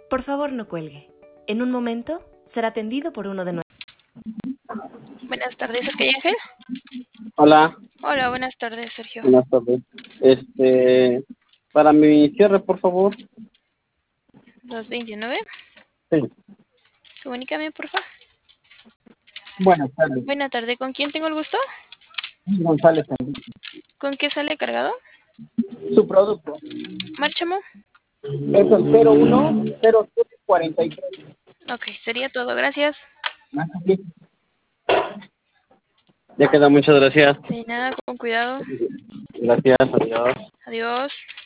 Por favor, no cuelgue. En un momento será atendido por uno de nuestros. Buenas tardes, ¿ok, Ángel? Hola, Hola, buenas tardes, Sergio. buenas tardes. Para mi cierre, por favor. 229. Sí. Comunícame, por favor. Buenas tardes. Buenas tardes, ¿con quién tengo el gusto? González. ¿Con qué sale cargado? Su producto. Márchamo. Eso es 010743. Ok, sería todo, gracias. Ya queda, muchas gracias. De nada, con cuidado. Gracias, adiós. Adiós.